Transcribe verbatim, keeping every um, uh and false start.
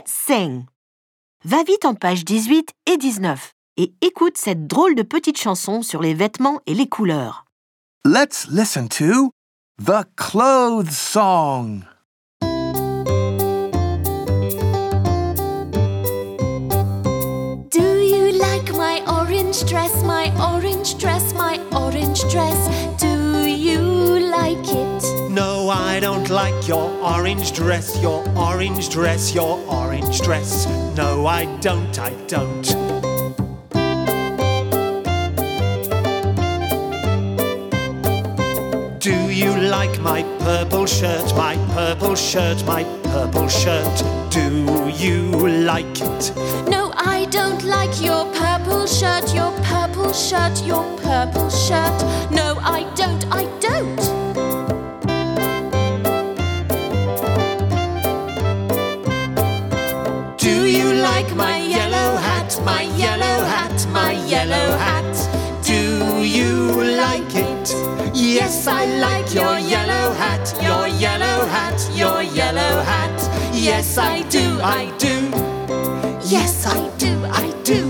Let's sing. Va vite en page dix-huit et dix-neuf et écoute cette drôle de petite chanson sur les vêtements et les couleurs. Let's listen to The Clothes Song. Do you like my orange dress, my orange dress, my orange dress? Do you like it? No, I don't like your orange dress, your orange dress, your orange dress. No, I don't, I don't. Do you like my purple shirt, my purple shirt, my purple shirt? Do you like it? No, I don't like your purple shirt, your purple shirt, your purple shirt. No, I don't, I don't. Do you like my yellow hat, my yellow hat, my yellow hat? Do you like it? Yes, I like your yellow hat, your yellow hat, your yellow hat. Yes, I do, I do. Yes, I do, I do.